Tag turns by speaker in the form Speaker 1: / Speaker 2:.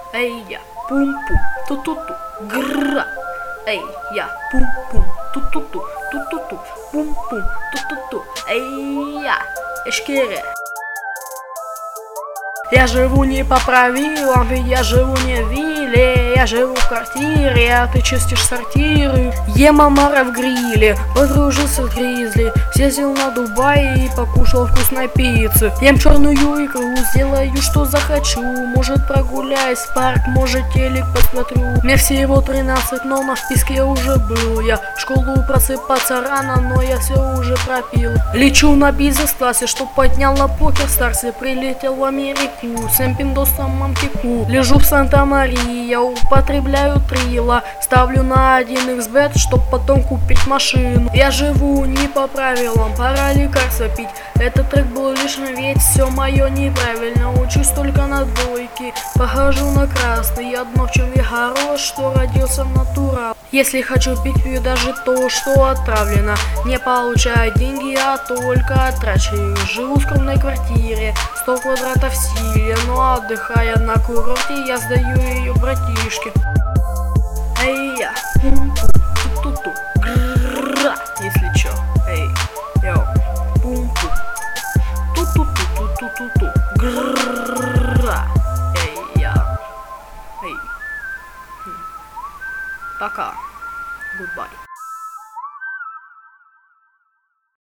Speaker 1: эй я, пум-пум, ту-ту-ту, гра. Эй я, пум-пум, ту-ту-ту, ту-ту-ту, пум-пум, ту-ту-ту, эй я, эшкере. Я живу не по правилам, ведь я живу не в вилле. Я живу в квартире, а ты чистишь сортиры. Ем омара в гриле, подружился с гризли. Съездил на Дубай и покушал вкусной пиццы. Ем черную икру, сделаю что захочу. Может прогуляюсь в парк, может телек посмотрю. Мне всего 13, но на списке уже был я. В школу просыпаться рано, но я все уже пропил. Лечу на бизнес-классе, чтоб поднял на покер старсе. Прилетел в Америку, всем пиндосам мамтику. Лежу в Санта-Мария, употребляю трила. Ставлю на 1xbet, чтоб потом купить машину. Я живу не по правилам, пора лекарства пить. Этот трек был лишним, ведь все мое неправильно. Учусь только на двойке, похожу на красный. Одно в чем я хорош, что родился в натурал. Если хочу пить, пью даже то, что отравлено. Не получаю деньги, а только трачу. Живу в скромной квартире, 100 квадратов в силе. Но отдыхая на курорте, я сдаю ее братишке.